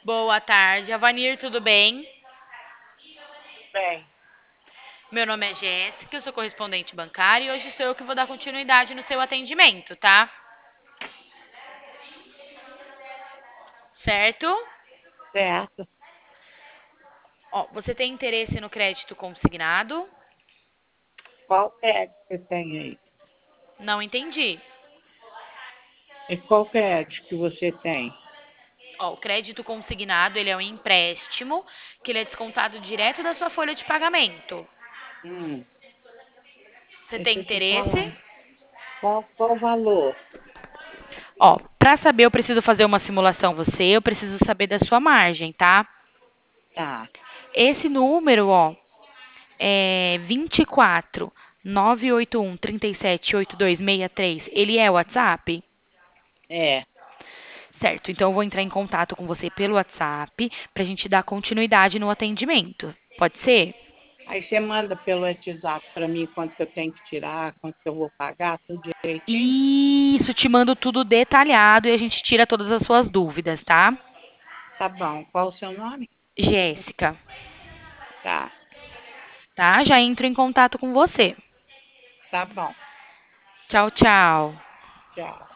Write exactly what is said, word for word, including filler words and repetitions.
Boa tarde, Avanir, tudo bem? Bem, Meu nome é Jéssica, eu sou correspondente bancária e hoje sou eu que vou dar continuidade no seu atendimento, tá? Certo? certo. Ó, você tem interesse no crédito consignado? Qual crédito você tem aí? Não entendi. E qual crédito que você tem? Ó, o crédito consignado, ele é um empréstimo que ele é descontado direto da sua folha de pagamento. Hum, Você tem deixa eu te interesse? falar. Qual, qual o valor? Ó, para saber eu preciso fazer uma simulação você, eu preciso saber da sua margem, tá? Tá, Esse número, ó, é vinte e quatro, nove oito um, trinta e sete, oitenta e dois sessenta e três. Ele é o WhatsApp? é. Certo, então eu vou entrar em contato com você pelo WhatsApp para a gente dar continuidade no atendimento. Pode ser? Aí você manda pelo WhatsApp para mim quanto que eu tenho que tirar, quanto que eu vou pagar, tudo direitinho? Isso, te mando tudo detalhado e a gente tira todas as suas dúvidas, tá? Tá bom. Qual o seu nome? Jéssica, Tá, tá? Já entro em contato com você. tá bom. Tchau, tchau. Tchau.